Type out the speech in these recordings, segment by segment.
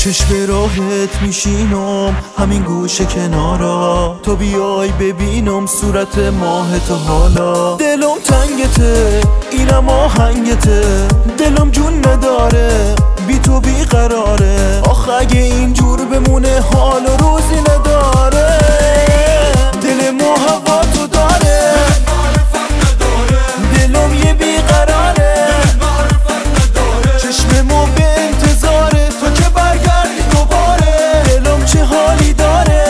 چشم راحت میشینم همین گوشه کنارا، تو بیای ببینم صورت ماه تو حالا. دلم تنگته اینم آهنگته، دلم جون نداره بی تو بی قراره. آخ اگه اینجور بمونه حال و روزی نداره. دل ما هوا تو داره، دلم یه بی قراره. چشم ما به انتظاره تو که برگردی دوباره. دلم چه حالی داره،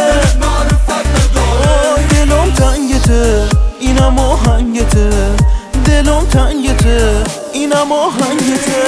دلم تنگته اینم آهنگته، دلم تنگته اینم آهنگته.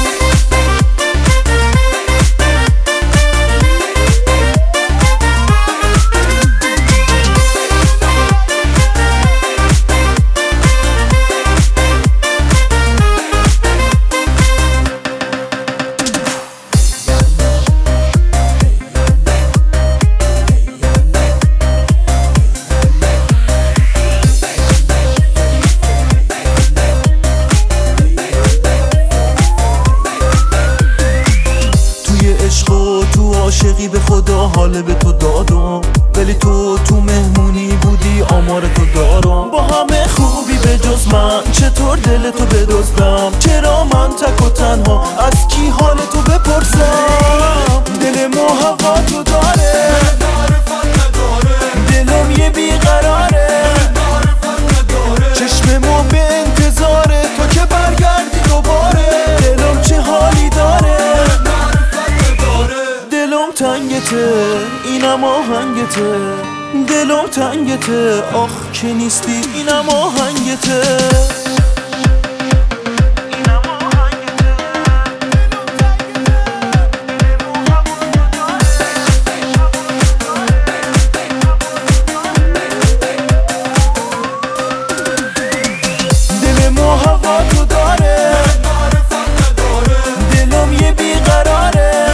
عاشقی به خدا حال به تو دادم، ولی تو مهمونی بودی آمار تو دارم. با همه خوبی به جز من چطور دل تو بدزدم؟ چرا من تک و تنها از کی حال تو بپرسم؟ دل ما هوا تو داره، دلم یه بیقراره. چشم ما به انتظاره تو که برگردی دوباره. دلم چه حالی داره، دلم تنگته اینم آهنگته، دلم تنگته آخ که نیستی اینم آهنگته. دل ما هوا تو داره، دلم یه بیقراره.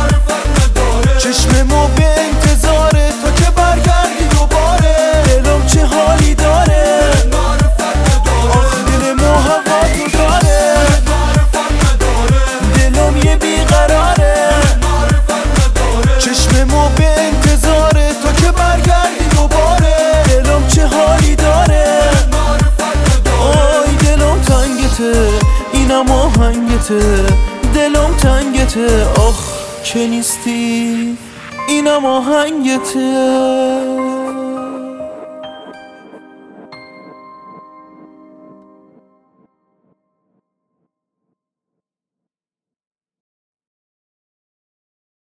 چشم ما به انتظاره تو که برگردی دوباره. دلم چه حالی داره، آخ دل ما هوا تو داره. دلم یه بیقراره. چشم ما به انتظاره تو که برگردی دوباره. دلم چه حالی داره، آی دلم تنگته اینم آهنگته، دلم تنگته آخ که نیستی اینم آهنگته.